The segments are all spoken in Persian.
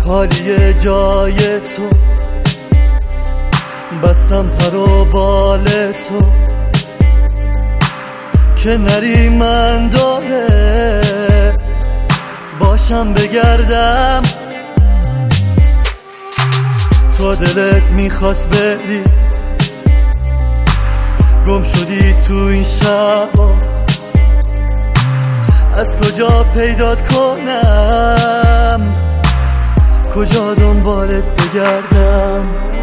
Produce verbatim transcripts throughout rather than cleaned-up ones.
خالی جای تو، بستم پر و بال تو که نری من داره باشم بگردم. تو دلت میخواست بری، گم شدی تو این شبا، از کجا پیدات کنم، کجا دنبالت بگردم.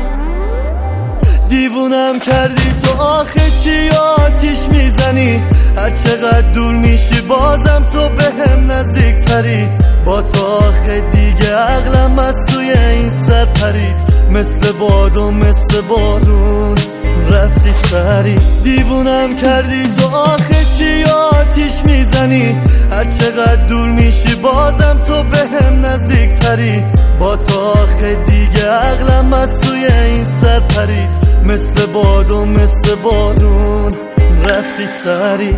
دیوونم کردی تو آخه چی آتیش میزنی، هر چقدر دور میشی بازم تو به هم نزدیک تری. با تو آخه دیگه عقلم از توی این سر پرید، مثل باد و مثل بارون رفتی سری. دیوونم کردی تو آخه چی آتیش میزنی، هر چقدر دور میشی بازم تو به هم نزدیک تری. با تو آخه دیگه عقلم از توی این سر پرید، مثل باد و مثل بارون رفتی سری.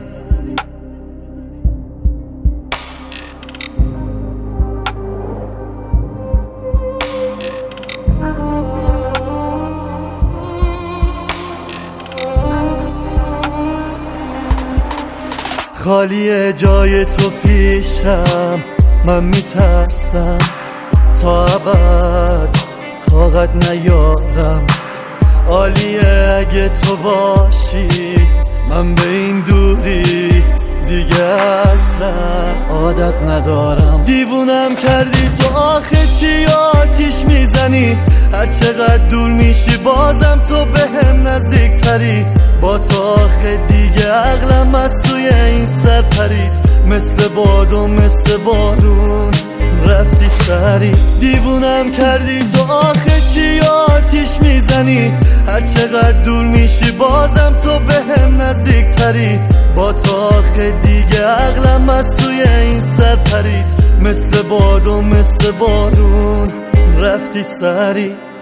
خالی جای تو پیشم، من میترسم تا ابد طاقت نیارم. عالیه اگه تو باشی، من به این دوری دیگه اصلا عادت ندارم. دیوونم کردی تو آخه چی آتیش میزنی، هر چقدر دور میشی بازم تو به هم نزدیک تری. با تو آخه دیگه عقلم از توی این سر پرید، مثل باد و مثل بارون رفتی سری. دیوونم کردی تو آخه چی آتیش میزنی، هر چقدر دور میشی بازم تو به هم نزدیک تری. با تو آخه دیگه عقلم از توی این سر پرید، مثل باد و مثل بارون رفتی سری.